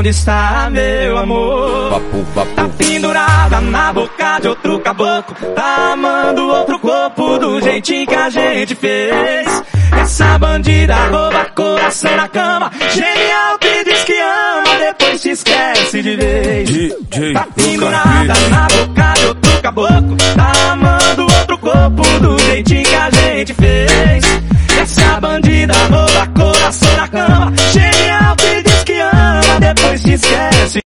onde está meu amor? Tá pendurada na boca de outro caboclo, tá amando outro corpo do jeitinho que a gente fez. Essa bandida rouba coração na cama, genial que diz que ama, depois te esquece de vez. Tá pendurada na boca de outro caboclo, tá amando outro corpo do jeitinho que a gente fez. Essa bandida rouba coração na cama, genial que diz que ama, depois te esquece.